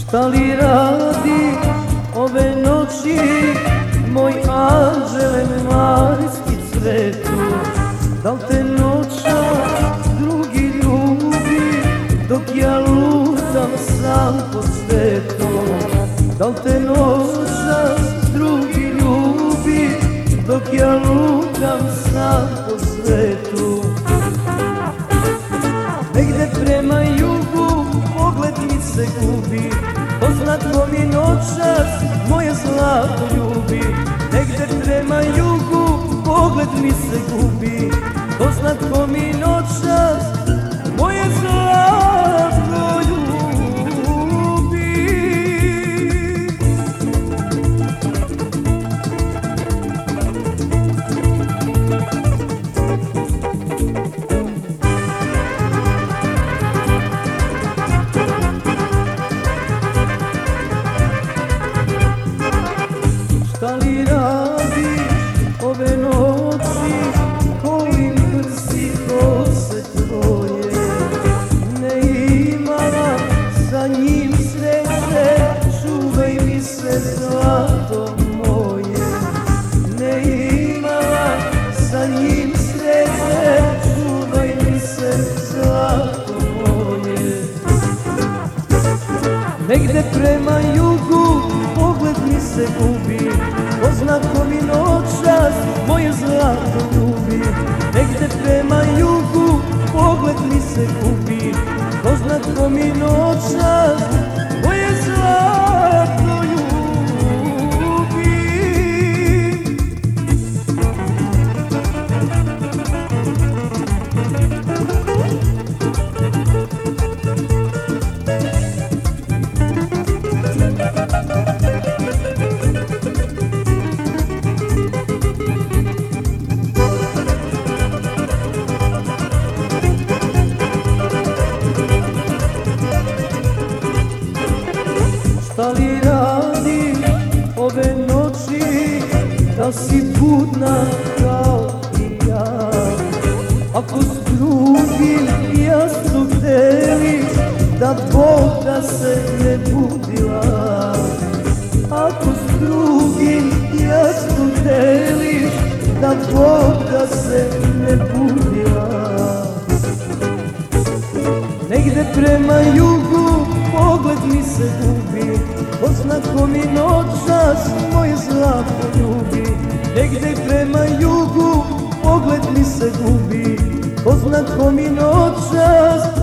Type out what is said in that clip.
Šta li radi ove noći moj anđele majski cvetu? Da li te noćas drugi ljubi dok ja lutam sam po svetu? Da li te noćas drugi ljubi dok ja lutam sam po svetu? Negde prema jugu pogled mi se gubi, poznatko mi noćas moje zlato ljubi. Negde prema jugu pogled mi se gubi, poznatko mi noćas moje zlato ljubi. Šta li radiš ove noći, kolim prsi kose tvoje? Ne imala sa njim sreće, čuvaj mi se zlato moje. Ne imala sa njim sreće, čuvaj mi se zlato moje. Negde prema jugu pogled mi se gubi, poznatko mi noćas moje zlato ljubi. Negde prema jugu pogled mi se gubi, poznatko mi noćas moje zlato ljubi. Šta li radiš ove noći, da si budna kao i ja? Ako s drugim jasno deliš, da Bog da se ne budila. Ako s drugim jasno deliš, da Bog da se ne budila. Negde prema jugu pogled mi se gubi, poznatko mi noćas moje zlato ljubi. Negde prema jugu pogled mi se gubi, poznatko mi noćas